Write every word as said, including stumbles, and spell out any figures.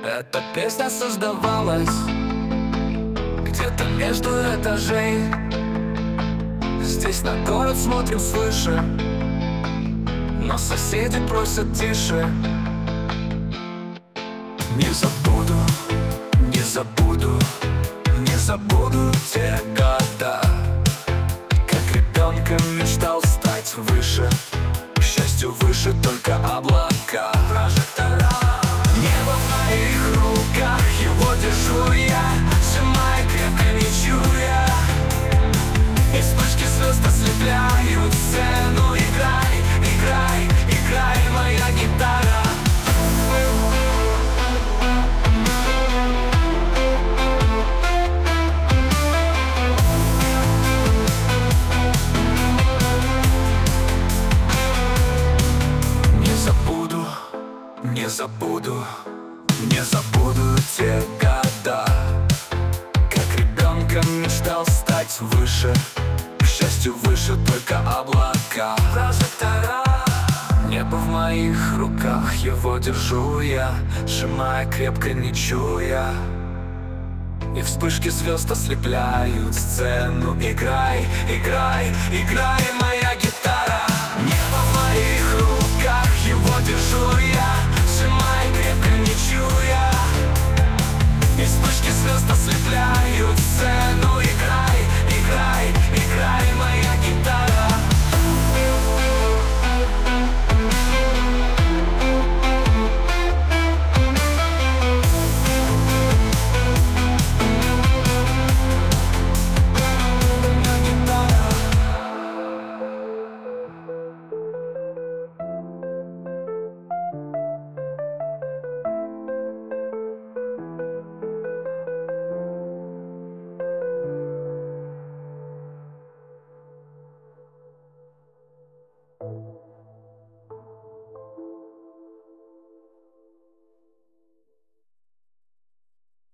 Эта песня создавалась где-то между этажей. Здесь на город смотрим свыше, но соседи просят тише. Не забуду, не забуду, не забуду те года, как ребенком мечтал стать выше. К счастью, выше только облака. Прожектора. Небо в моих руках, его держу я, сжимая крепко, не чуя. И вспышки звезд ослепляют сцену. Играй, играй, играй, моя гитара. Не забуду, не забуду, не забуду те года, как ребенком мечтал стать выше. К счастью, выше только облака. Прожектора. Небо в моих руках, его держу я, сжимая крепко, не чуя. И вспышки звезд ослепляют сцену. Играй, играй, играй, моя